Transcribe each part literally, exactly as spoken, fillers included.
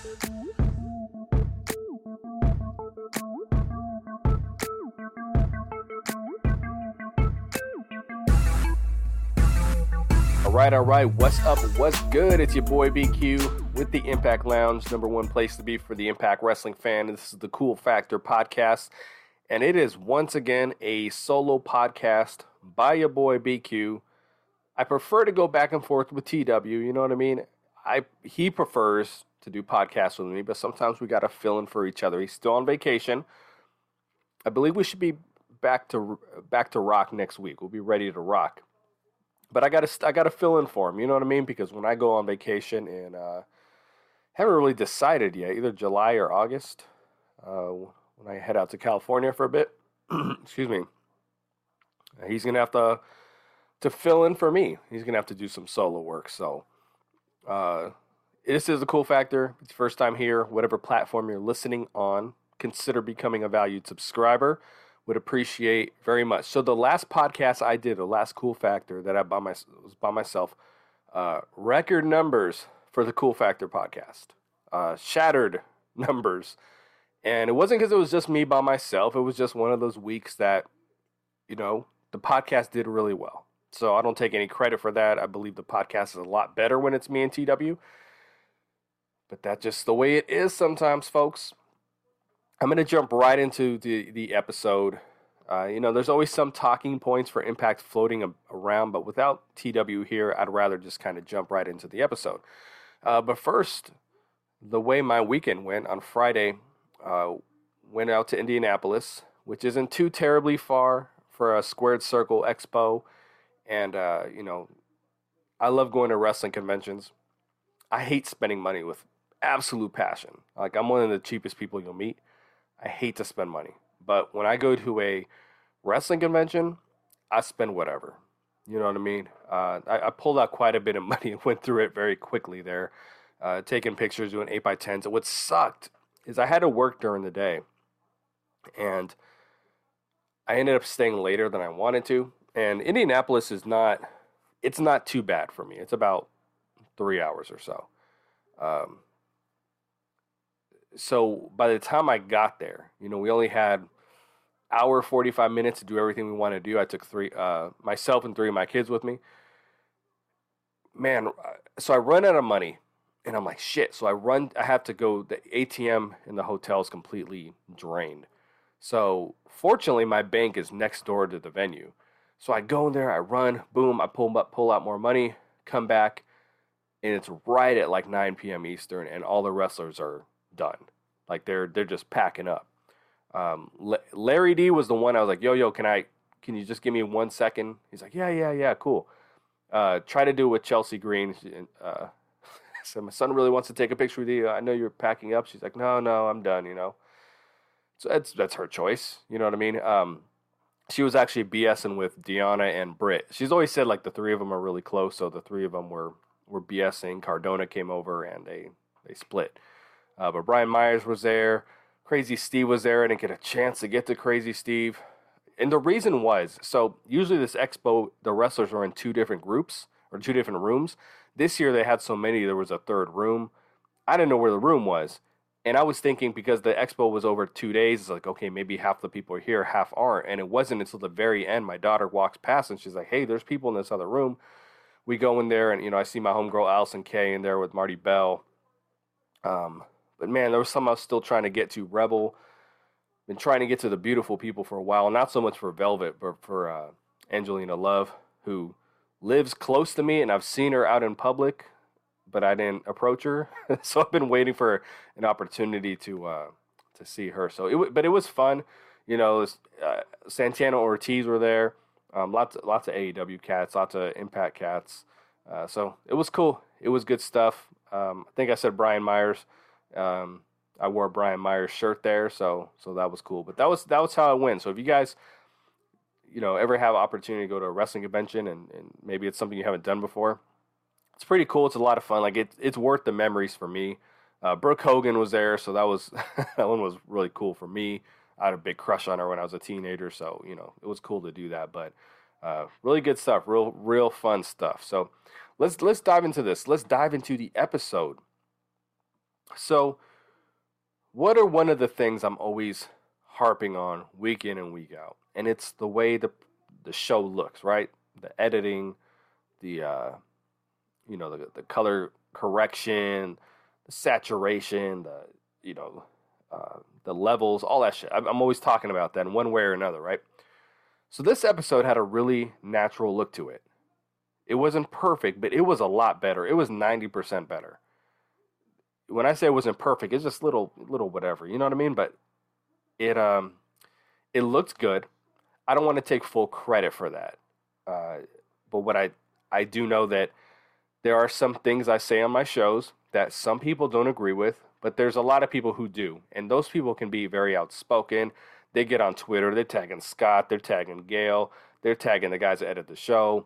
All right, all right. What's up? What's good? It's your boy B Q with the Impact Lounge, number one place to be for the Impact Wrestling fan. This is the Cool Factor podcast, and it is once again a solo podcast by your boy B Q. I prefer to go back and forth with T W. You know what I mean? I he prefers to do podcasts with me, but sometimes we got to fill in for each other. He's still on vacation. I believe we should be back to back to rock next week. We'll be ready to rock. But I gotta I gotta fill in for him, you know what I mean? Because when I go on vacation and uh, haven't really decided yet, either July or August, uh, when I head out to California for a bit, excuse me, he's gonna have to to fill in for me. He's gonna have to do some solo work. So uh, this is a Cool Factor. It's your first time here. Whatever platform you're listening on, consider becoming a valued subscriber. Would appreciate very much. So the last podcast I did, the last Cool Factor that I by my, was by myself, uh, record numbers for the Cool Factor podcast, uh, shattered numbers, and it wasn't because it was just me by myself. It was just one of those weeks that, you know, the podcast did really well. So I don't take any credit for that. I believe the podcast is a lot better when it's me and T W, but that's just the way it is sometimes, folks. I'm going to jump right into the, the episode. Uh, you know, there's always some talking points for Impact floating a, around, but without T W here, I'd rather just kind of jump right into the episode. Uh, but first, the way my weekend went on Friday, uh, went out to Indianapolis, which isn't too terribly far for a Squared Circle Expo. And, uh, you know, I love going to wrestling conventions. I hate spending money with absolute passion. Like, I'm one of the cheapest people you'll meet. I hate to spend money, but when I go to a wrestling convention, I spend whatever. You know what I mean? Uh, I, I pulled out quite a bit of money and went through it very quickly there, uh, taking pictures, doing eight by tens. And what sucked is I had to work during the day, and I ended up staying later than I wanted to. And Indianapolis is not, it's not too bad for me. It's about three hours or so. Um, So by the time I got there, you know, we only had hour forty-five minutes to do everything we wanted to do. I took three, uh, myself and three of my kids with me. Man, so I run out of money, and I'm like, shit. So I run. I have to go. The A T M in the hotel is completely drained. So fortunately, my bank is next door to the venue. So I go in there. I run. Boom. I pull up, pull out more money. Come back, and it's right at like nine p.m. Eastern, and all the wrestlers are done. Like they're they're just packing up. Um, L- Larry D was the one I was like, yo, yo, can I, can you just give me one second? He's like, yeah, yeah, yeah, cool. Uh, try to do it with Chelsea Green. Uh, so my son really wants to take a picture with you. I know you're packing up. She's like, no, no, I'm done, you know. So that's, that's her choice. You know what I mean? Um, she was actually BSing with Deanna and Britt. She's always said like the three of them are really close. So the three of them were, were BSing. Cardona came over and they, they split. Uh, but Brian Myers was there. Crazy Steve was there. I didn't get a chance to get to Crazy Steve. And the reason was, so usually this expo, the wrestlers were in two different groups or two different rooms. This year they had so many, there was a third room. I didn't know where the room was. And I was thinking because the expo was over two days, it's like, okay, maybe half the people are here, half aren't. And it wasn't until the very end. My daughter walks past and she's like, hey, there's people in this other room. We go in there and, you know, I see my homegirl Allison Kay in there with Marty Bell. Um... But man, there was some I was still trying to get to. Rebel, been trying to get to the beautiful people for a while. Not so much for Velvet, but for uh, Angelina Love, who lives close to me, and I've seen her out in public, but I didn't approach her. So I've been waiting for an opportunity to uh, to see her. So, it but it was fun. You know, was, uh, Santana Ortiz were there. Um, lots lots of A E W cats, lots of Impact cats. Uh, so it was cool. It was good stuff. Um, I think I said Brian Myers. Um, I wore a Brian Myers shirt there, so so that was cool. But that was that was how it went. So if you guys, you know, ever have opportunity to go to a wrestling convention and, and maybe it's something you haven't done before, it's pretty cool. It's a lot of fun. Like it, it's worth the memories for me. Uh, Brooke Hogan was there, so that was that one was really cool for me. I had a big crush on her when I was a teenager, so you know it was cool to do that. But uh, really good stuff, real real fun stuff. So let's let's dive into this. Let's dive into the episode. So, what are one of the things I'm always harping on week in and week out? And it's the way the the show looks, right? The editing, the uh, you know, the the color correction, the saturation, the you know, uh, the levels, all that shit. I'm, I'm always talking about that in one way or another, right? So this episode had a really natural look to it. It wasn't perfect, but it was a lot better. It was ninety percent better. When I say it wasn't perfect, it's just little little whatever, you know what I mean? But it um it looked good. I don't want to take full credit for that. Uh, but what I I do know that there are some things I say on my shows that some people don't agree with, but there's a lot of people who do. And those people can be very outspoken. They get on Twitter, they're tagging Scott, they're tagging Gail, they're tagging the guys that edit the show.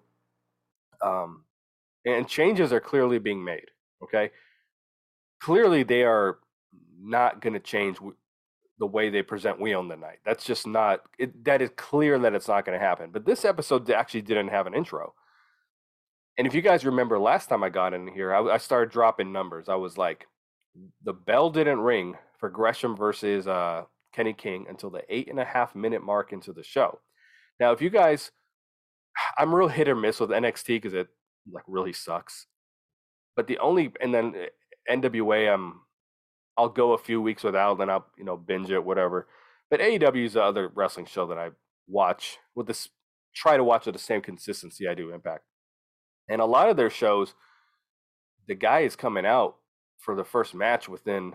Um, and changes are clearly being made. Okay. Clearly, they are not going to change w- the way they present We Own the Night. That's just not, it, that is clear that it's not going to happen. But this episode actually didn't have an intro. And if you guys remember last time I got in here, I, I started dropping numbers. I was like, the bell didn't ring for Gresham versus uh, Kenny King until the eight and a half minute mark into the show. Now, if you guys, I'm real hit or miss with N X T because it like really sucks. But the only, and then N W A, I'm, I'll go a few weeks without, then I'll, you know, binge it, whatever. But A E W is the other wrestling show that I watch with this, try to watch with the same consistency I do Impact. And a lot of their shows, the guy is coming out for the first match within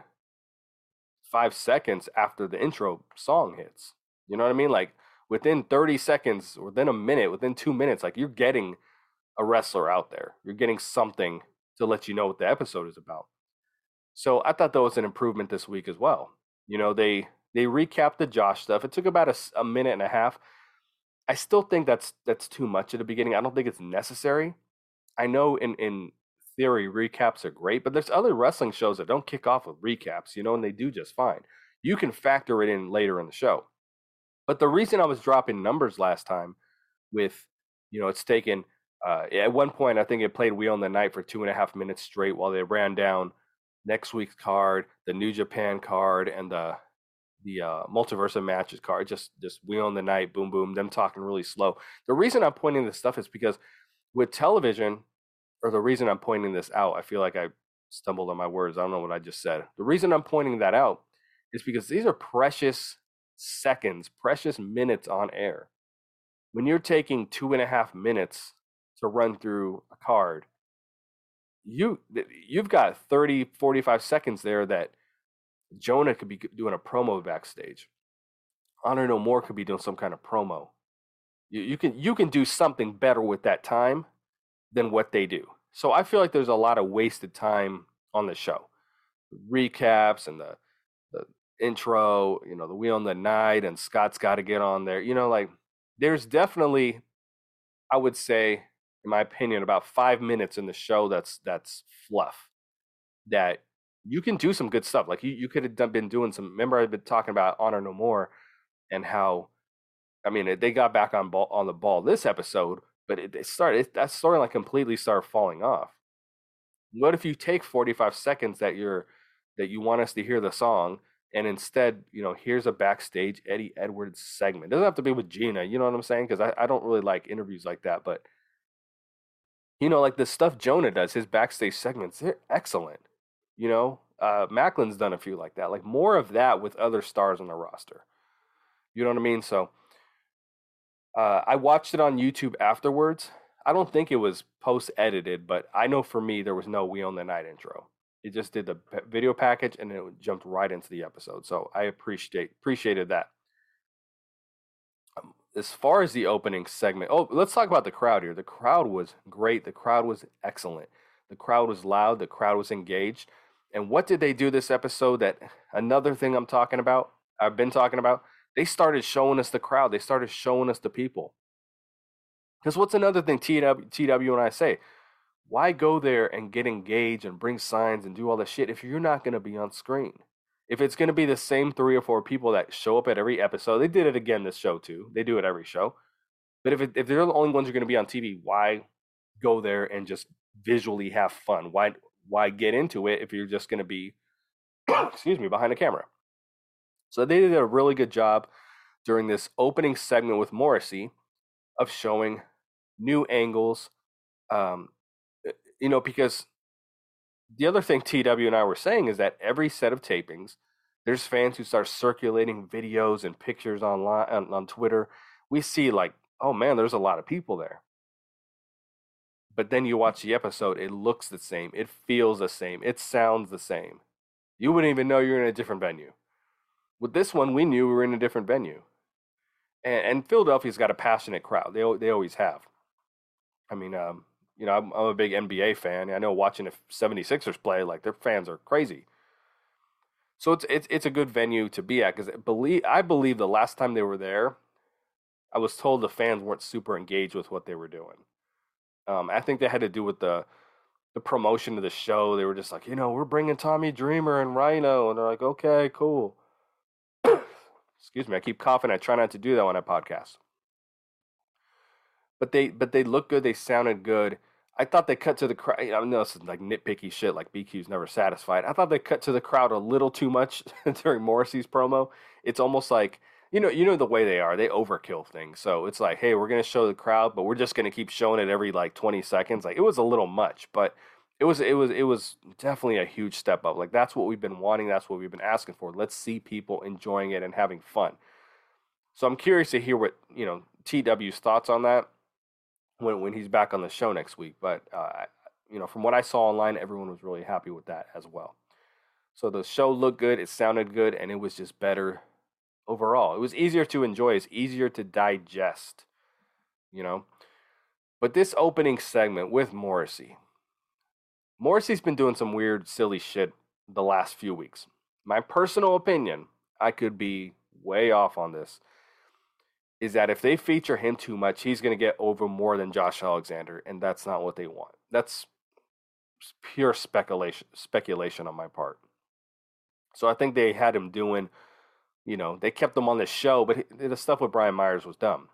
five seconds after the intro song hits. You know what I mean? Like within thirty seconds, within a minute, within two minutes, like you're getting a wrestler out there. You're getting something to let you know what the episode is about. So I thought that was an improvement this week as well. You know, they they recapped the Josh stuff. It took about a, a minute and a half. I still think that's that's too much at the beginning. I don't think it's necessary. I know in in theory recaps are great, but there's other wrestling shows that don't kick off with recaps, you know, and they do just fine. You can factor it in later in the show. But the reason I was dropping numbers last time with, you know, it's taken uh, at one point I think it played We Own the Night for two and a half minutes straight while they ran down next week's card, the New Japan card, and the the uh, Multiverse of Matches card. Just just We Own the Night, boom boom. Them talking really slow. The reason I'm pointing this stuff is because with television, or the reason I'm pointing this out, I feel like I stumbled on my words. I don't know what I just said. The reason I'm pointing that out is because these are precious seconds, precious minutes on air. When you're taking two and a half minutes to run through a card, you you've got thirty, forty-five seconds there that Jonah could be doing a promo backstage. Honor No More could be doing some kind of promo. You, you can you can do something better with that time than what they do. So I feel like there's a lot of wasted time on the show. The recaps and the the intro, you know, the We Own the Night and Scott's got to get on there. You know, like there's definitely, I would say, in my opinion, about five minutes in the show that's that's fluff. That you can do some good stuff. Like you, you could have done, been doing some. Remember, I've been talking about Honor No More and how, I mean, they got back on ball on the ball this episode, but it, it started it, that storyline completely started falling off. What if you take forty-five seconds that you're that you want us to hear the song, and instead, you know, here's a backstage Eddie Edwards segment. It doesn't have to be with Gina, you know what I'm saying? Because I, I don't really like interviews like that, but you know, like the stuff Jonah does, his backstage segments, they're excellent. You know, uh, Macklin's done a few like that. Like more of that with other stars on the roster. You know what I mean? So uh, I watched it on YouTube afterwards. I don't think it was post edited, but I know for me there was no We Own the Night intro. It just did the p- video package and it jumped right into the episode. So I appreciate appreciated that. Um, as far as the opening segment, oh, let's talk about the crowd here. The crowd was great. The crowd was excellent. The crowd was loud. The crowd was engaged. And what did they do this episode? That another thing I'm talking about, I've been talking about, they started showing us the crowd. They started showing us the people. Because what's another thing T W, T W and I say? Why go there and get engaged and bring signs and do all this shit if you're not going to be on screen? If it's going to be the same three or four people that show up at every episode, they did it again this show too. They do it every show. But if it, if they're the only ones who are going to be on T V, why go there and just visually have fun? Why why get into it if you're just going to be excuse me, behind the camera. So they did a really good job during this opening segment with Morrissey of showing new angles. Um, eh, you know, because the other thing T W and I were saying is that every set of tapings, there's fans who start circulating videos and pictures online on, on Twitter. We see like, oh man, there's a lot of people there. But then you watch the episode, it looks the same, it feels the same, it sounds the same. You wouldn't even know you're in a different venue. With this one, we knew we were in a different venue. And, and Philadelphia's got a passionate crowd. They they always have. I mean, um, you know, I'm, I'm a big N B A fan. I know watching the seventy-sixers play, like their fans are crazy. So it's it's it's a good venue to be at because believe I believe the last time they were there, I was told the fans weren't super engaged with what they were doing. Um, I think that had to do with the the promotion of the show. They were just like, you know, we're bringing Tommy Dreamer and Rhino, and they're like, okay, cool. Excuse me, I keep coughing. I try not to do that when I podcast. But they but they looked good. They sounded good. I thought they cut to the crowd. I know this is like nitpicky shit. Like B Q's never satisfied. I thought they cut to the crowd a little too much during Morrissey's promo. It's almost like you know you know the way they are. They overkill things. So it's like, hey, we're gonna show the crowd, but we're just gonna keep showing it every like twenty seconds. Like it was a little much, but it was it was it was definitely a huge step up. Like that's what we've been wanting. That's what we've been asking for. Let's see people enjoying it and having fun. So I'm curious to hear what you know T W's thoughts on that when when he's back on the show next week. But uh, you know, from what I saw online, everyone was really happy with that as well. So the show looked good, it sounded good, and it was just better overall. It was easier to enjoy, it's easier to digest, you know. But this opening segment with Morrissey, Morrissey's been doing some weird, silly shit the last few weeks. My personal opinion, I could be way off on this, is that if they feature him too much, he's going to get over more than Josh Alexander, and that's not what they want. That's pure speculation speculation on my part. So I think they had him doing, you know, they kept him on the show, but the stuff with Brian Myers was dumb.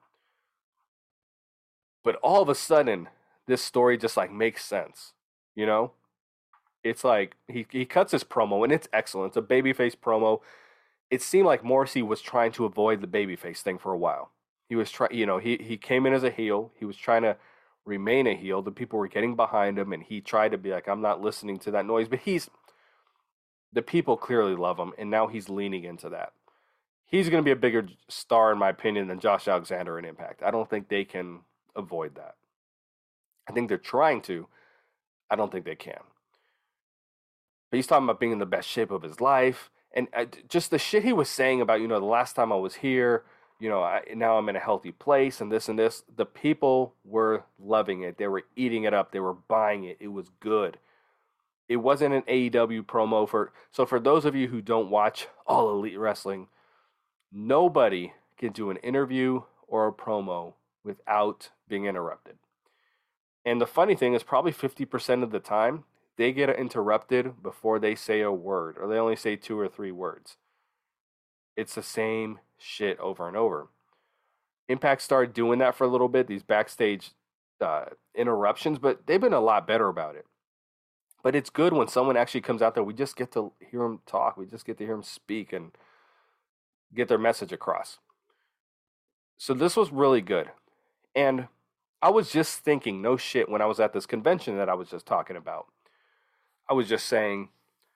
But all of a sudden, this story just like makes sense, you know? It's like he, he cuts his promo, and it's excellent. It's a babyface promo. It seemed like Morrissey was trying to avoid the babyface thing for a while. He was trying, you know, he, he came in as a heel. He was trying to remain a heel. The people were getting behind him, and he tried to be like, I'm not listening to that noise. But he's, the people clearly love him, and now he's leaning into that. He's going to be a bigger star, in my opinion, than Josh Alexander in Impact. I don't think they can avoid that. I think they're trying to. I don't think they can. But he's talking about being in the best shape of his life. And just the shit he was saying about, you know, the last time I was here, you know, I, now I'm in a healthy place and this and this. The people were loving it. They were eating it up. They were buying it. It was good. It wasn't an A E W promo for. So for those of you who don't watch All Elite Wrestling, nobody can do an interview or a promo without being interrupted. And the funny thing is, probably fifty percent of the time, they get interrupted before they say a word, or they only say two or three words. It's the same shit over and over. Impact started doing that for a little bit, these backstage uh, interruptions, but they've been a lot better about it. But it's good when someone actually comes out there. We just get to hear them talk. We just get to hear them speak and get their message across. So this was really good. And I was just thinking, no shit, when I was at this convention that I was just talking about. I was just saying,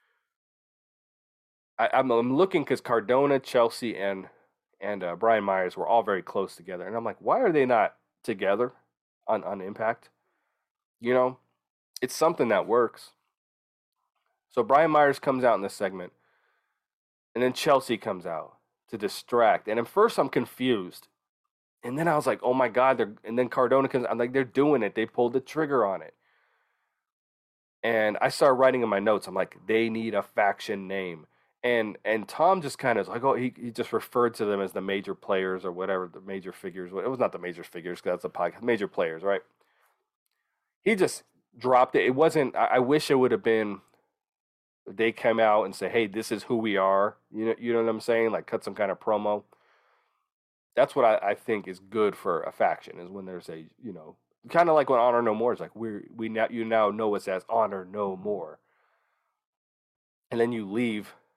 I, I'm, I'm looking because Cardona, Chelsea, and and uh, Brian Myers were all very close together, and I'm like, why are they not together on on Impact? You know, it's something that works. So Brian Myers comes out in this segment, and then Chelsea comes out to distract. And at first, I'm confused, and then I was like, oh my god, they're. And then Cardona comes. I'm like, they're doing it. They pulled the trigger on it. And I started writing in my notes. I'm like, they need a faction name. And and Tom just kind of like, oh, he, he just referred to them as the major players or whatever, the major figures. It was not the major figures because that's a podcast. Major players, right? He just dropped it. It wasn't. I, I wish it would have been. They come out and say, hey, this is who we are. You know, you know what I'm saying? Like cut some kind of promo. That's what I, I think is good for a faction is when there's a you know. Kind of like when Honor No More is like we we now you now know us as Honor No More, and then you leave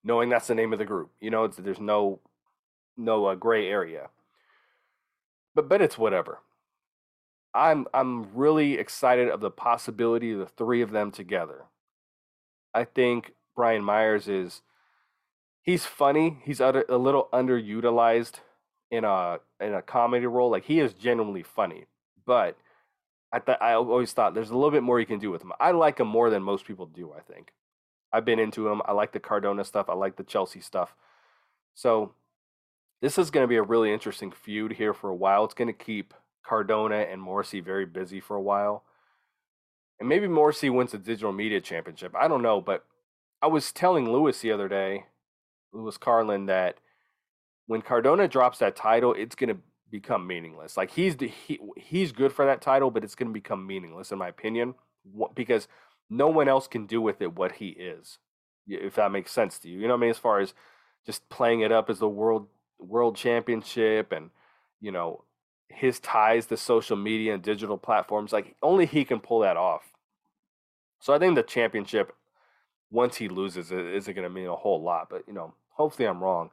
knowing that's the name of the group. You know, it's, there's no no uh, gray area. But but it's whatever. I'm I'm really excited of the possibility of the three of them together. I think Brian Myers is he's funny. He's a little underutilized in a in a comedy role. Like he is genuinely funny, but I th- I always thought there's a little bit more you can do with him. I like him more than most people do. I think I've been into him. I like the Cardona stuff. I like the Chelsea stuff. So this is going to be a really interesting feud here for a while. It's going to keep Cardona and Morrissey very busy for a while. And maybe Morrissey wins the digital media championship. I don't know, but I was telling Lewis the other day, Lewis Carlin, that when Cardona drops that title, it's going to become meaningless. Like he's the, he, he's good for that title, but it's going to become meaningless in my opinion because no one else can do with it what he is. If that makes sense to you. You know what I mean? As far as just playing it up as the world world championship and, you know, his ties to social media and digital platforms, like only he can pull that off. So I think the championship, once he loses it, isn't going to mean a whole lot. But, you know, hopefully I'm wrong.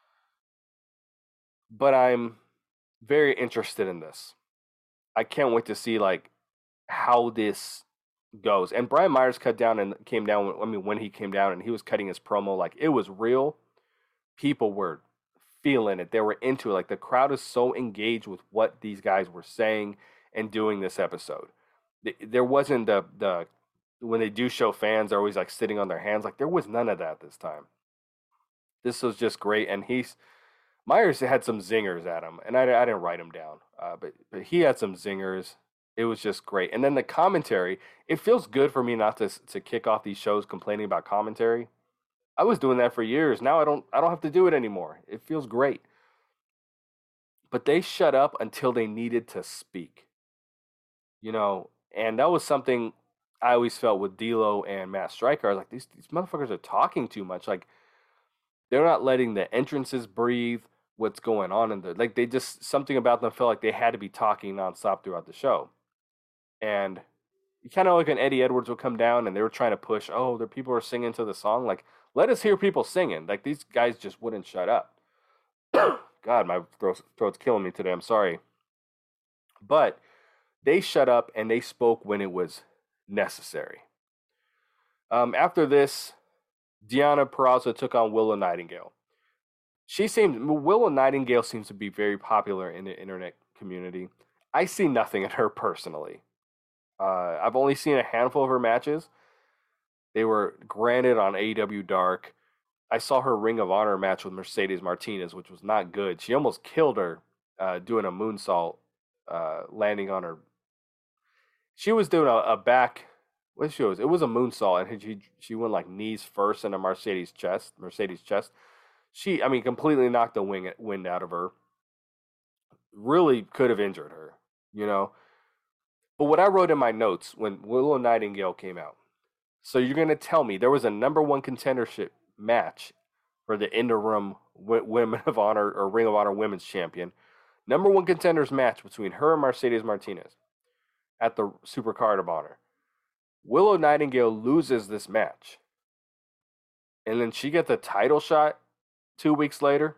But I'm very interested in this. I can't wait to see, like, how this goes. And Brian Myers cut down and came down, I mean, when he came down and he was cutting his promo, like, it was real. People were feeling it. They were into it. Like, the crowd is so engaged with what these guys were saying and doing this episode. There wasn't the, the when they do show fans, they're always, like, sitting on their hands. Like, there was none of that this time. This was just great. And he's, Myers had some zingers at him, and I, I didn't write them down, uh, but, but he had some zingers. It was just great. And then the commentary, it feels good for me not to to kick off these shows complaining about commentary. I was doing that for years. Now I don't I don't have to do it anymore. It feels great. But they shut up until they needed to speak. You know, and that was something I always felt with D'Lo and Matt Striker. I was like, these these motherfuckers are talking too much. Like they're not letting the entrances breathe. What's going on in there? Like they just something about them felt like they had to be talking nonstop throughout the show. And you kind of like when Eddie Edwards would come down and they were trying to push, oh, the people are singing to the song. Like, let us hear people singing. Like, these guys just wouldn't shut up. God, my throat, throat's killing me today. I'm sorry. But they shut up and they spoke when it was necessary. Um, after this, Deonna Purrazzo took on Willow Nightingale. She seems, Willow Nightingale seems to be very popular in the internet community. I see nothing in her personally. Uh, I've only seen a handful of her matches. They were granted on A E W Dark. I saw her Ring of Honor match with Mercedes Martinez, which was not good. She almost killed her uh, doing a moonsault, uh, landing on her. She was doing a, a back. What she was? It was a moonsault, and she she went like knees first into Mercedes' chest. Mercedes' chest. She, I mean, completely knocked the wing, wind out of her. Really could have injured her, you know. But what I wrote in my notes when Willow Nightingale came out, so you're going to tell me there was a number one contendership match for the interim Women of Honor or Ring of Honor Women's Champion, number one contenders match between her and Mercedes Martinez at the Supercard of Honor. Willow Nightingale loses this match, and then she gets a title shot two weeks later.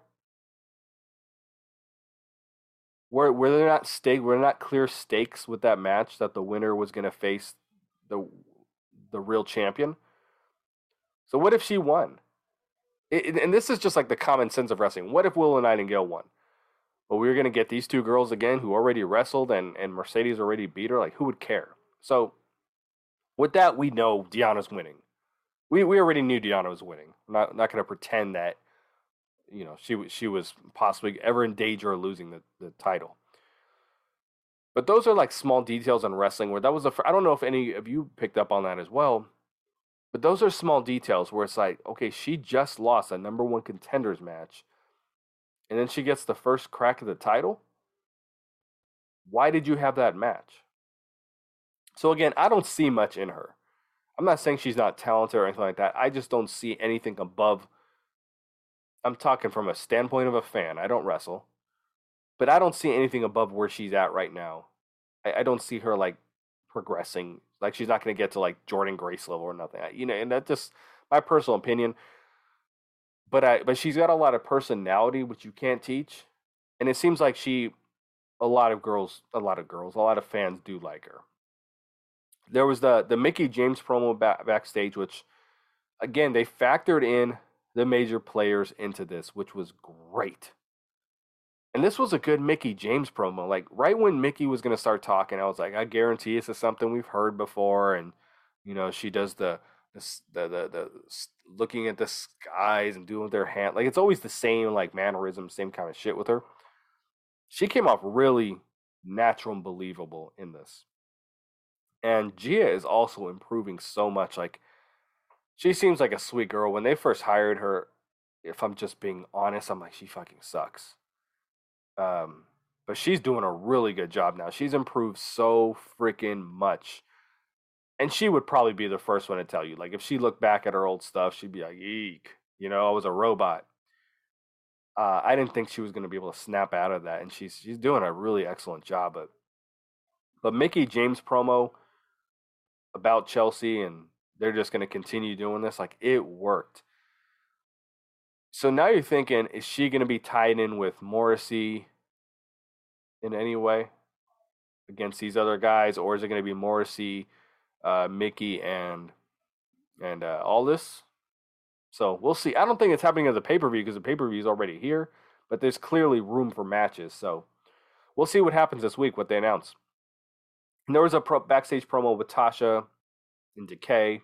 Were were there not stake were there not clear stakes with that match that the winner was going to face the the real champion? So what if she won? It, and this is just like the common sense of wrestling. What if Willow Nightingale won? But we were going to get these two girls again who already wrestled and, and Mercedes already beat her. Like, who would care? So with that, we know Deonna's winning. We we already knew Deonna was winning. I'm not not going to pretend that, you know, she she was possibly ever in danger of losing the, the title. But those are like small details in wrestling where that was a. I don't know if any of you picked up on that as well. But those are small details where it's like, okay, she just lost a number one contenders match, and then she gets the first crack at the title. Why did you have that match? So again, I don't see much in her. I'm not saying she's not talented or anything like that. I just don't see anything above. I'm talking from a standpoint of a fan. I don't wrestle. But I don't see anything above where she's at right now. I, I don't see her like progressing. Like she's not going to get to like Jordan Grace level or nothing. You know, and that's just my personal opinion. but I but she's got a lot of personality which you can't teach, and it seems like she a lot of girls a lot of girls a lot of fans do like her. There was the the Mickie James promo back, backstage, which again they factored in the major players into this, which was great. And this was a good Mickie James promo. Like right when Mickie was gonna start talking, I was like, I guarantee this is something we've heard before. And you know, she does the the the the, the looking at the skies and doing with her hand. Like it's always the same like mannerism, same kind of shit with her. She came off really natural and believable in this. And Gia is also improving so much. Like she seems like a sweet girl. When they first hired her, if I'm just being honest, I'm like, she fucking sucks. Um, but she's doing a really good job now. She's improved so freaking much. And she would probably be the first one to tell you. Like if she looked back at her old stuff, she'd be like, eek, you know, I was a robot. Uh, I didn't think she was going to be able to snap out of that, and she's she's doing a really excellent job. But but Mickie James promo about Chelsea, and they're just going to continue doing this. Like it worked. So now you're thinking, is she going to be tied in with Morrissey in any way against these other guys, or is it going to be Morrissey, uh, Mickie, and and uh, Aldis? So we'll see. I don't think it's happening as a pay per view because the pay per view is already here, but there's clearly room for matches. So we'll see what happens this week, what they announce. And there was a pro- backstage promo with Tasha and Decay.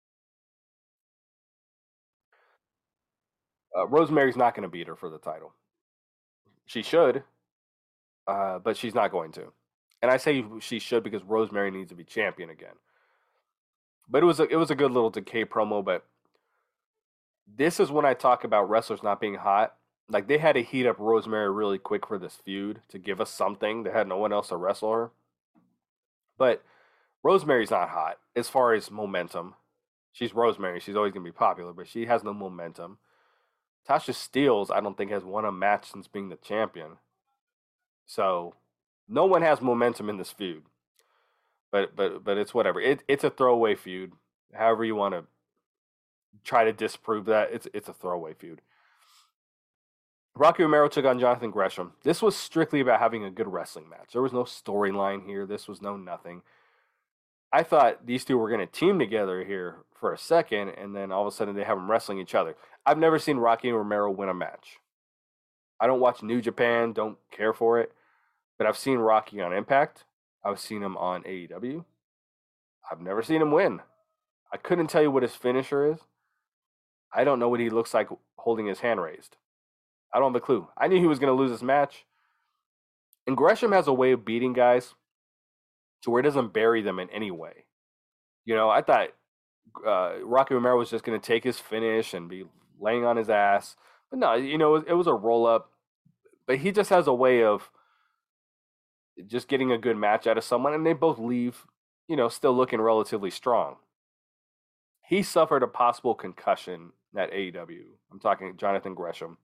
Uh, Rosemary's not going to beat her for the title. She should, uh, but she's not going to. And I say she should because Rosemary needs to be champion again. But it was a, it was a good little Decay promo. But this is when I talk about wrestlers not being hot. Like they had to heat up Rosemary really quick for this feud to give us something. They had no one else to wrestle her. But Rosemary's not hot as far as momentum. She's Rosemary. She's always going to be popular, but she has no momentum. Tasha Steelz, I don't think, has won a match since being the champion. So no one has momentum in this feud. But but but it's whatever. It, it's a throwaway feud. However you want to try to disprove that, it's it's a throwaway feud. Rocky Romero took on Jonathan Gresham. This was strictly about having a good wrestling match. There was no storyline here. This was no nothing. I thought these two were going to team together here for a second, and then all of a sudden they have them wrestling each other. I've never seen Rocky and Romero win a match. I don't watch New Japan, don't care for it, but I've seen Rocky on Impact. I've seen him on A E W. I've never seen him win. I couldn't tell you what his finisher is. I don't know what he looks like holding his hand raised. I don't have a clue. I knew he was going to lose this match. And Gresham has a way of beating guys to where it doesn't bury them in any way. You know, I thought uh, Rocky Romero was just going to take his finish and be laying on his ass. But no, you know, it was a roll up. But he just has a way of just getting a good match out of someone, and they both leave, you know, still looking relatively strong. He suffered a possible concussion at A E W. I'm talking Jonathan Gresham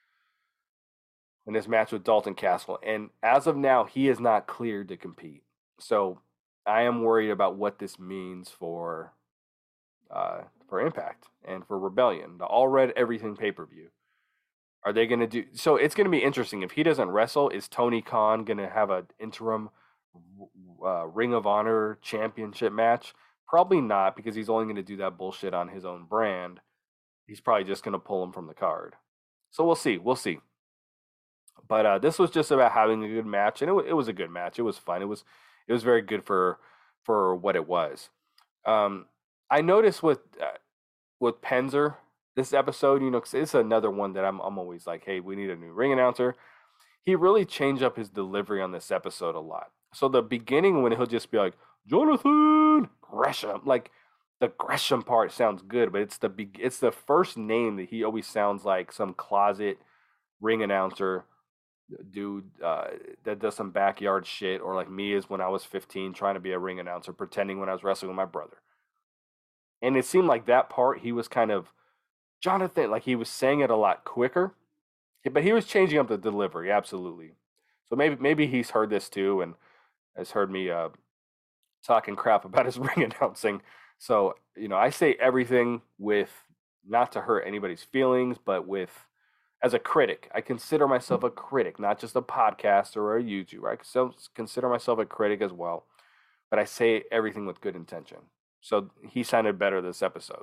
in his match with Dalton Castle. And as of now, he is not cleared to compete. So I am worried about what this means for uh, for Impact and for Rebellion, the All Red Everything pay-per-view. Are they going to do... So it's going to be interesting. If he doesn't wrestle, is Tony Khan going to have an interim uh, Ring of Honor championship match? Probably not, because he's only going to do that bullshit on his own brand. He's probably just going to pull him from the card. So we'll see. We'll see. But uh, this was just about having a good match, and it, w- it was a good match. It was fun. It was it was very good for for what it was. Um, I noticed with uh, with Penzer this episode, you know, 'cause it's another one that I'm I'm always like, hey, we need a new ring announcer. He really changed up his delivery on this episode a lot. So the beginning when he'll just be like, Jonathan Gresham, like the Gresham part sounds good, but it's the be- it's the first name that he always sounds like some closet ring announcer dude uh, that does some backyard shit, or like me is when I was fifteen trying to be a ring announcer, pretending when I was wrestling with my brother. And it seemed like that part he was kind of Jonathan, like he was saying it a lot quicker, but he was changing up the delivery absolutely. So maybe maybe he's heard this too and has heard me uh, talking crap about his ring announcing. So you know, I say everything with not to hurt anybody's feelings, but with as a critic, I consider myself a critic, not just a podcaster or a YouTuber. I consider myself a critic as well, but I say everything with good intention. So he sounded better this episode.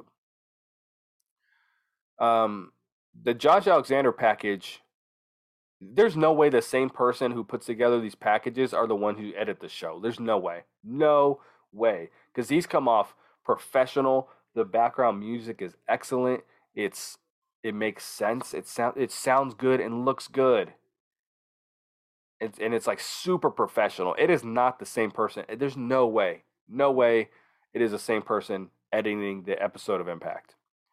Um, the Josh Alexander package, there's no way the same person who puts together these packages are the one who edit the show. There's no way. No way. Because these come off professional. The background music is excellent. It's it makes sense. It sound it sounds good and looks good. It's, and it's like super professional. It is not the same person. There's no way. No way it is the same person editing the episode of Impact.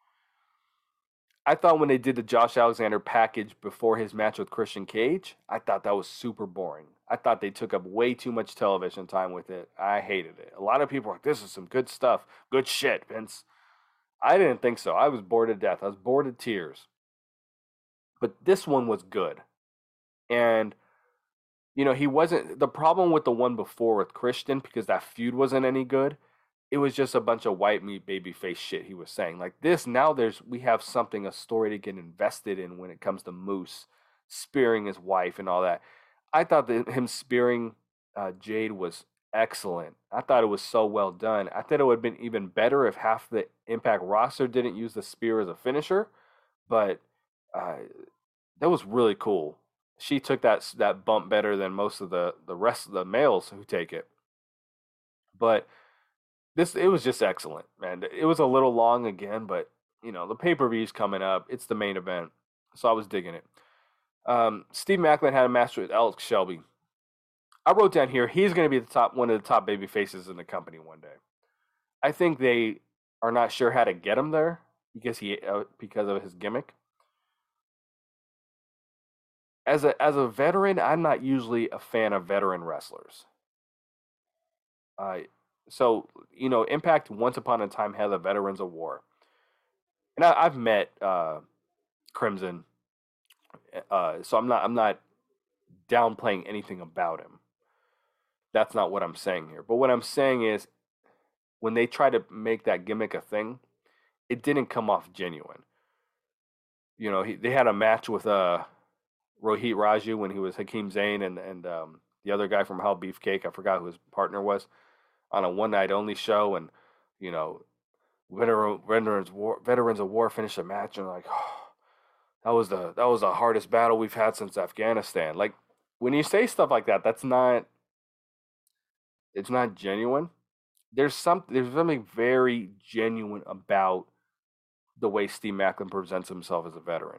I thought when they did the Josh Alexander package before his match with Christian Cage, I thought that was super boring. I thought they took up way too much television time with it. I hated it. A lot of people were like, this is some good stuff. Good shit, Vince. I didn't think so. I was bored to death. I was bored to tears. But this one was good. And, you know, he wasn't... The problem with the one before with Christian, because that feud wasn't any good, it was just a bunch of white meat baby face shit he was saying. Like this, now there's we have something, a story to get invested in when it comes to Moose spearing his wife and all that. I thought that him spearing uh, Jade was excellent. I thought it was so well done. I thought it would have been even better if half the Impact roster didn't use the spear as a finisher, but uh, that was really cool. She took that that bump better than most of the, the rest of the males who take it. But This it was just excellent, man. It was a little long again, but you know the pay per view's coming up. It's the main event, so I was digging it. Um, Steve Maclin had a match with Alex Shelby. I wrote down here he's going to be the top one of the top baby faces in the company one day. I think they are not sure how to get him there because he uh, because of his gimmick. As a as a veteran, I'm not usually a fan of veteran wrestlers. Uh, so you know, Impact once upon a time had the Veterans of War, and I, I've met uh, Crimson, uh, so I'm not I'm not downplaying anything about him. That's not what I'm saying here. But what I'm saying is, when they try to make that gimmick a thing, it didn't come off genuine. You know, he, they had a match with uh, Rohit Raju when he was Hakeem Zayn and and um, the other guy from Hell Beefcake. I forgot who his partner was on a one night only show, and you know, veteran, veterans war veterans of war finished the match, and like, oh, that was the that was the hardest battle we've had since Afghanistan. Like when you say stuff like that, that's not it's not genuine. There's some there's something very genuine about the way Steve Maclin presents himself as a veteran.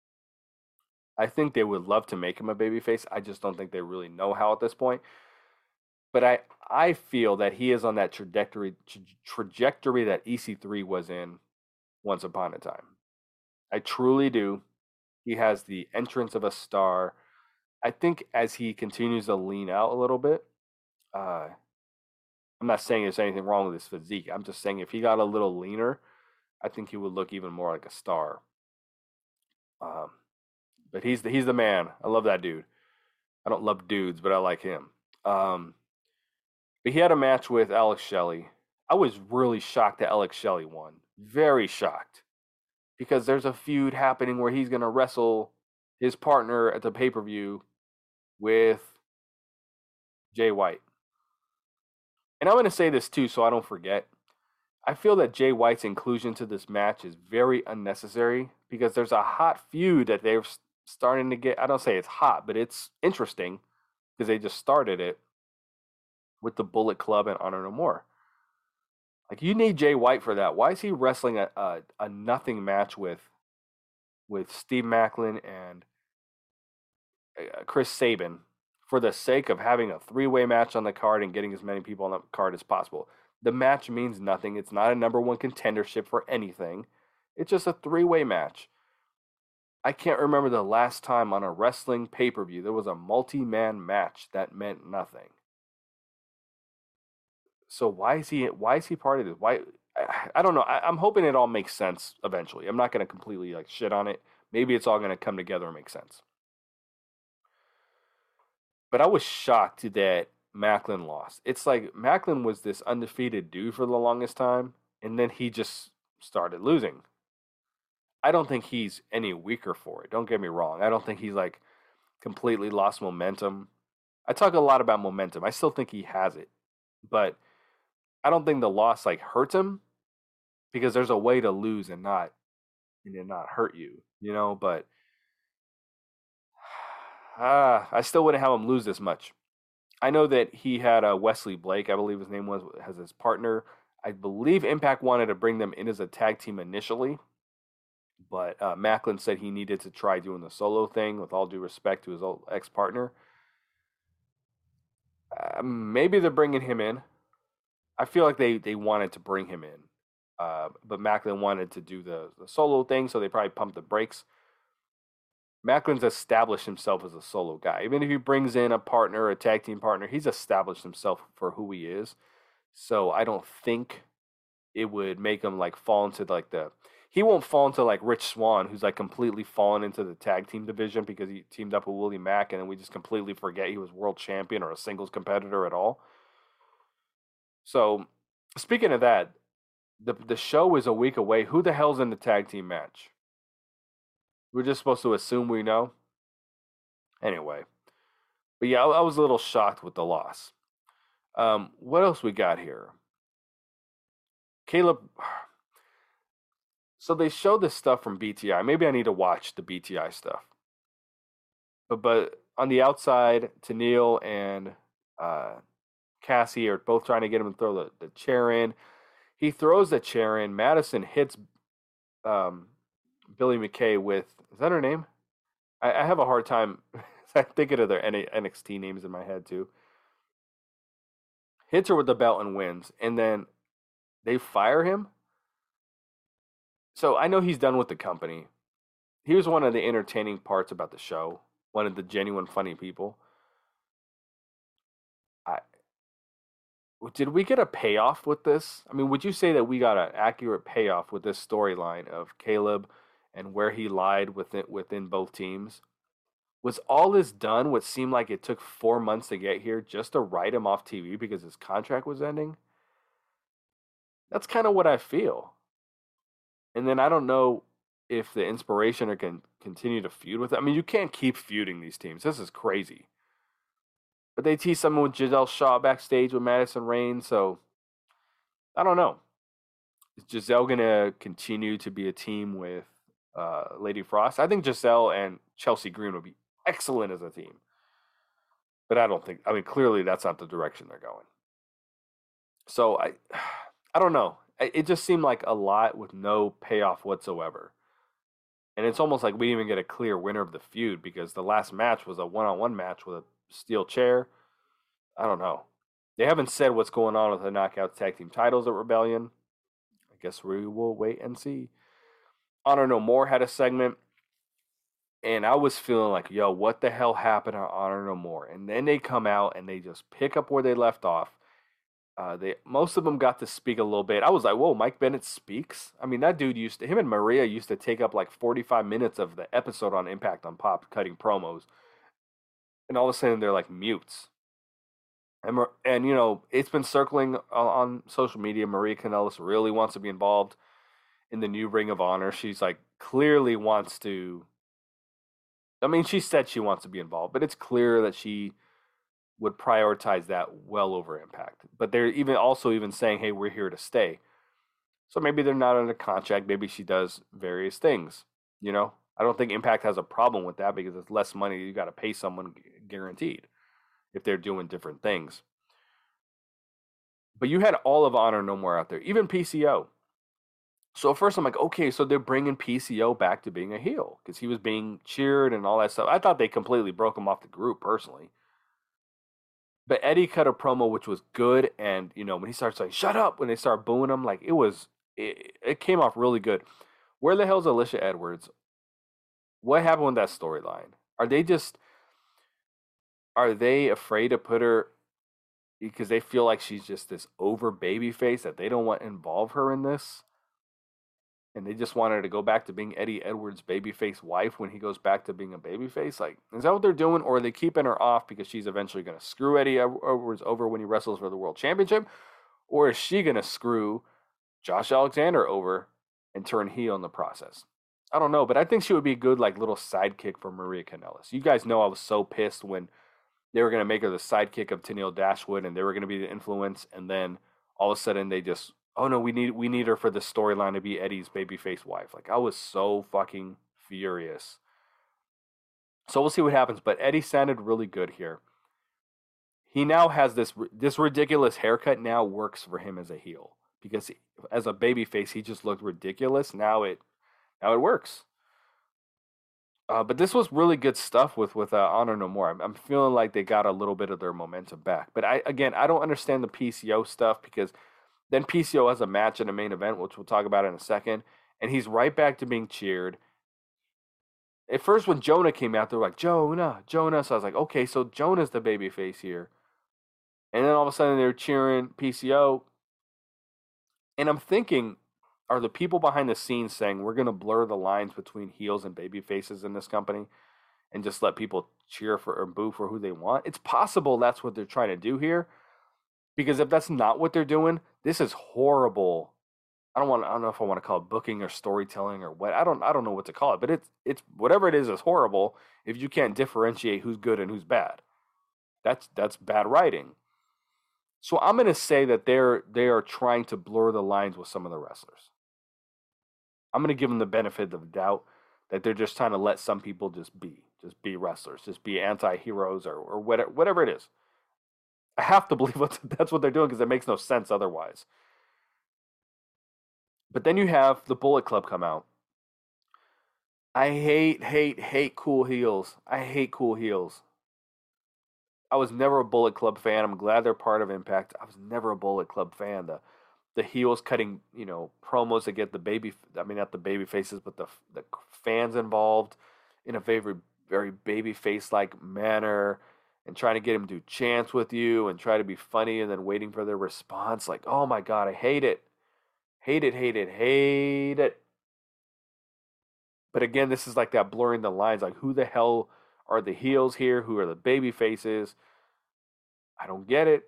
I think they would love to make him a babyface. I just don't think they really know how at this point. But I I feel that he is on that trajectory tra- trajectory that E C three was in once upon a time. I truly do. He has the entrance of a star. I think as he continues to lean out a little bit, uh, I'm not saying there's anything wrong with his physique. I'm just saying if he got a little leaner, I think he would look even more like a star. Um, but he's the, he's the man. I love that dude. I don't love dudes, but I like him. Um, but he had a match with Alex Shelley. I was really shocked that Alex Shelley won. Very shocked. Because there's a feud happening where he's going to wrestle his partner at the pay-per-view with Jay White. And I'm going to say this too so I don't forget. I feel that Jay White's inclusion to this match is very unnecessary because there's a hot feud that they're starting to get. I don't say it's hot, but it's interesting because they just started it with the Bullet Club and Honor No More. Like you need Jay White for that. Why is he wrestling a a, a nothing match with with Steve Maclin and uh, Chris Sabin for the sake of having a three-way match on the card and getting as many people on the card as possible? The match means nothing. It's not a number one contendership for anything. It's just a three-way match. I can't remember the last time on a wrestling pay-per-view there was a multi-man match that meant nothing. So why is he why is he part of this? Why I, I don't know. I, I'm hoping it all makes sense eventually. I'm not going to completely like shit on it. Maybe it's all going to come together and make sense. But I was shocked that Maclin lost. It's like Maclin was this undefeated dude for the longest time, and then he just started losing. I don't think he's any weaker for it. Don't get me wrong. I don't think he's like completely lost momentum. I talk a lot about momentum. I still think he has it, but I don't think the loss like hurts him because there's a way to lose and not and it not hurt you, you know. But ah, I still wouldn't have him lose this much. I know that he had a Wesley Blake, I believe his name was, as his partner. I believe Impact wanted to bring them in as a tag team initially, but uh, Macklin said he needed to try doing the solo thing. With all due respect to his old ex partner, uh, maybe they're bringing him in. I feel like they they wanted to bring him in, uh, but Macklin wanted to do the, the solo thing, so they probably pumped the brakes. Macklin's established himself as a solo guy. Even if he brings in a partner, a tag team partner, he's established himself for who he is. So I don't think it would make him like fall into like the he won't fall into like Rich Swann, who's like completely fallen into the tag team division because he teamed up with Willie Mack, and then we just completely forget he was world champion or a singles competitor at all. So speaking of that, the the show is a week away. Who the hell's in the tag team match? We're just supposed to assume we know. Anyway, but yeah, I, I was a little shocked with the loss. Um, what else we got here? Caleb. So they show this stuff from B T I. Maybe I need to watch the B T I stuff. But but on the outside, Tenille and uh, Cassie are both trying to get him to throw the, the chair in. He throws the chair in. Madison hits um, Billy McKay with, is that her name? I, I have a hard time thinking of their N X T names in my head too. Hits her with the belt and wins, and then they fire him. So I know he's done with the company. He was one of the entertaining parts about the show, one of the genuine funny people. I did we get a payoff with this? I mean, would you say that we got an accurate payoff with this storyline of Caleb and where he lied within within both teams? Was all this done what seemed like it took four months to get here just to write him off T V because his contract was ending? That's kind of what I feel. And then I don't know if the inspiration or can continue to feud with it. I mean, you can't keep feuding these teams. This is crazy. But they tease someone with Giselle Shaw backstage with Madison Rayne, so I don't know. Is Giselle gonna continue to be a team with uh, Lady Frost? I think Giselle and Chelsea Green would be excellent as a team. But I don't think I mean clearly that's not the direction they're going. So I I don't know. It just seemed like a lot with no payoff whatsoever. And it's almost like we didn't even get a clear winner of the feud because the last match was a one-on-one match with a steel chair. I don't know. They haven't said what's going on with the Knockouts Tag Team titles at Rebellion. I guess we will wait and see. Honor No More had a segment, and I was feeling like, yo, what the hell happened to Honor No More? And then they come out and they just pick up where they left off. Uh, they most of them got to speak a little bit. I was like, whoa, Mike Bennett speaks? I mean, that dude used to, him and Maria used to take up like forty-five minutes of the episode on Impact on Pop cutting promos. And all of a sudden they're like mutes. And, and you know, it's been circling on social media. Maria Kanellis really wants to be involved in the new Ring of Honor. She's like clearly wants to, I mean, she said she wants to be involved, but it's clear that she would prioritize that well over Impact. But they're even also even saying, hey, we're here to stay. So maybe they're not under contract. Maybe she does various things. You know, I don't think Impact has a problem with that because it's less money you got to pay someone guaranteed if they're doing different things. But you had all of Honor No More out there, even P C O. So at first I'm like, okay, so they're bringing P C O back to being a heel because he was being cheered and all that stuff. I thought they completely broke him off the group personally. But Eddie cut a promo which was good, and you know when he starts saying "shut up" when they start booing him, like it was, it, it came off really good. Where the hell's Alicia Edwards? What happened with that storyline? Are they just, are they afraid to put her because they feel like she's just this over baby face that they don't want to involve her in this? And they just want her to go back to being Eddie Edwards' babyface wife when he goes back to being a babyface? Like, is that what they're doing? Or are they keeping her off because she's eventually going to screw Eddie Edwards over when he wrestles for the World Championship? Or is she going to screw Josh Alexander over and turn heel in the process? I don't know, but I think she would be a good like little sidekick for Maria Kanellis. You guys know I was so pissed when they were gonna make her the sidekick of Tennille Dashwood, and they were gonna be the influence, and then all of a sudden they just, oh no, we need we need her for the storyline to be Eddie's babyface wife. Like I was so fucking furious. So we'll see what happens. But Eddie sounded really good here. He now has this this ridiculous haircut. Now works for him as a heel because he, as a babyface he just looked ridiculous. Now it now it works. Uh, but this was really good stuff with with uh, Honor No More. I'm, I'm feeling like they got a little bit of their momentum back. But I again I don't understand the P C O stuff because then P C O has a match in the main event, which we'll talk about in a second, and he's right back to being cheered. At first, when Jonah came out, they were like Jonah, Jonah. So I was like, okay, so Jonah's the babyface here. And then all of a sudden they're cheering P C O, and I'm thinking, are the people behind the scenes saying we're going to blur the lines between heels and baby faces in this company and just let people cheer for or boo for who they want? It's possible that's what they're trying to do here, because if that's not what they're doing, this is horrible. I don't want. I don't know if I want to call it booking or storytelling or what. I don't. I don't know what to call it, but it's it's whatever it is is horrible if you can't differentiate who's good and who's bad. That's that's bad writing. So I'm going to say that they're they are trying to blur the lines with some of the wrestlers. I'm going to give them the benefit of the doubt that they're just trying to let some people just be, just be wrestlers, just be anti-heroes or, or whatever, whatever it is. I have to believe what, that's what they're doing because it makes no sense otherwise. But then you have the Bullet Club come out. I hate, hate, hate cool heels. I hate cool heels. I was never a Bullet Club fan. I'm glad they're part of Impact. I was never a Bullet Club fan. The the heels cutting, you know, promos to get the baby, I mean, not the baby faces, but the the fans involved in a very, very baby face like manner and trying to get them to do chants with you and try to be funny and then waiting for their response. Like, oh my God, I hate it. Hate it, hate it, hate it. But again, this is like that blurring the lines. Like, who the hell are the heels here? Who are the baby faces? I don't get it.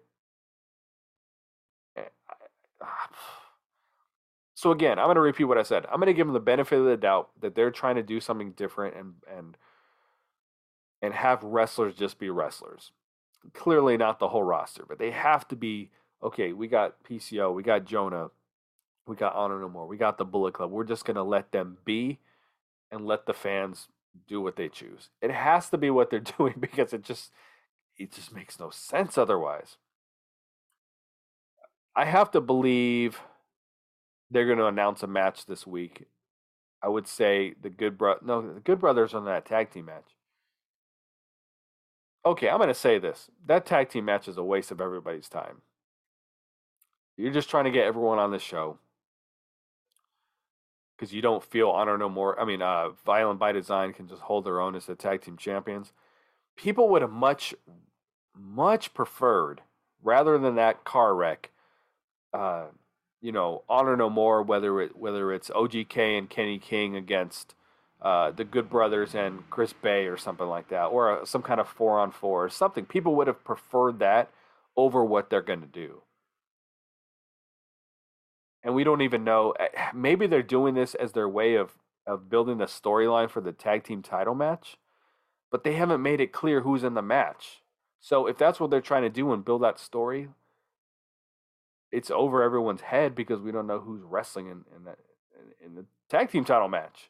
So again, I'm going to repeat what I said. I'm going to give them the benefit of the doubt that they're trying to do something different and and and have wrestlers just be wrestlers. Clearly not the whole roster, but they have to be, okay, we got P C O, we got Jonah, we got Honor No More, we got the Bullet Club. We're just going to let them be and let the fans do what they choose. It has to be what they're doing because it just it just makes no sense otherwise. I have to believe they're going to announce a match this week. I would say the Good Bro no, the Good Brothers on that tag team match. Okay, I'm going to say this. That tag team match is a waste of everybody's time. You're just trying to get everyone on the show because you don't feel Honor No More. I mean, uh, Violent by Design can just hold their own as the tag team champions. People would have much, much preferred, rather than that car wreck, uh, you know, Honor No More, whether it whether it's O G K and Kenny King against uh, the Good Brothers and Chris Bay or something like that, or a, some kind of four on four or something. People would have preferred that over what they're going to do. And we don't even know. Maybe they're doing this as their way of of building the storyline for the tag team title match, but they haven't made it clear who's in the match. So if that's what they're trying to do and build that story, it's over everyone's head because we don't know who's wrestling in in, that, in, in the tag team title match.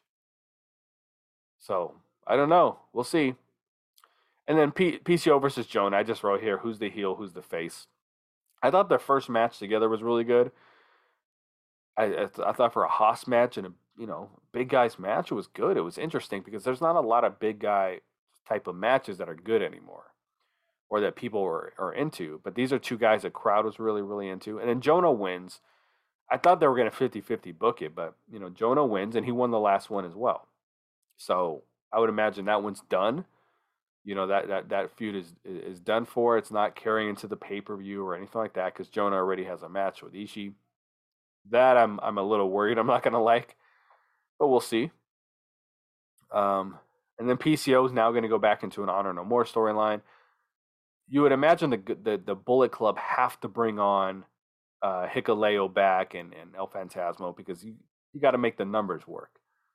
So I don't know. We'll see. And then P- PCO versus Jonah. I just wrote here who's the heel, who's the face. I thought their first match together was really good. I I, th- I thought for a Haas match and a you know big guys match, it was good. It was interesting because there's not a lot of big guy type of matches that are good anymore, or that people are, are into. But these are two guys the crowd was really, really into. And then Jonah wins. I thought they were going to fifty-fifty book it, but, you know, Jonah wins, and he won the last one as well. So I would imagine that one's done. You know, that, that, that feud is is done for. It's not carrying into the pay-per-view or anything like that because Jonah already has a match with Ishii. That I'm I'm a little worried I'm not going to like, but we'll see. Um, and then P C O is now going to go back into an Honor No More storyline. You would imagine the the, the Bullet Club have to bring on uh, Hikuleo back and, and El Phantasmo because you, you got to make the numbers work.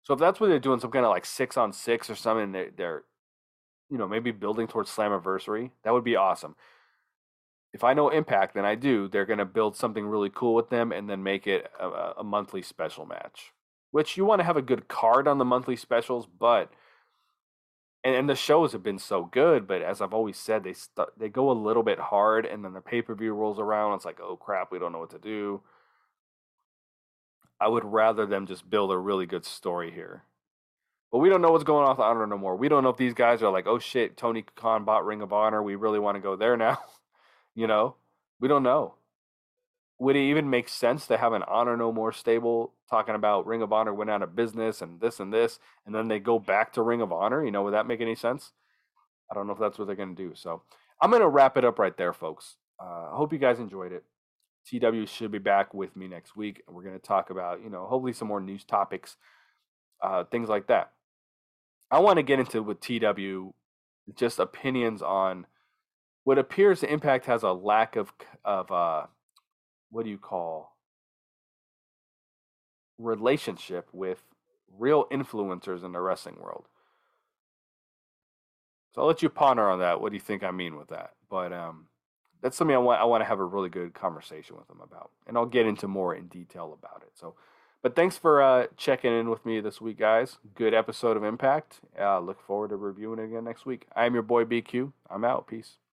So if that's what they're doing, some kind of like six on six or something, they're, they're you know, maybe building towards Slammiversary, that would be awesome. If I know Impact, and I do, they're going to build something really cool with them and then make it a, a monthly special match. Which you want to have a good card on the monthly specials, but and, and the shows have been so good, but as I've always said, they st- they go a little bit hard, and then the pay per view rolls around. It's like, oh crap, we don't know what to do. I would rather them just build a really good story here. But we don't know what's going on with Honor no more. We don't know if these guys are like, oh shit, Tony Khan bought Ring of Honor. We really want to go there now. you know, we don't know. Would it even make sense to have an Honor No More stable talking about Ring of Honor went out of business and this and this, and then they go back to Ring of Honor? You know, would that make any sense? I don't know if that's what they're going to do. So I'm going to wrap it up right there, folks. Uh, I hope you guys enjoyed it. T W should be back with me next week, and we're going to talk about, you know, hopefully some more news topics, uh, things like that. I want to get into with T W just opinions on what appears to Impact has a lack of of uh, what do you call relationship with real influencers in the wrestling world. So I'll let you ponder on that. What do you think I mean with that? But um, that's something I want. I want to have a really good conversation with them about, and I'll get into more in detail about it. So, but thanks for uh, checking in with me this week, guys. Good episode of Impact. Uh, look forward to reviewing it again next week. I am your boy B Q. I'm out. Peace.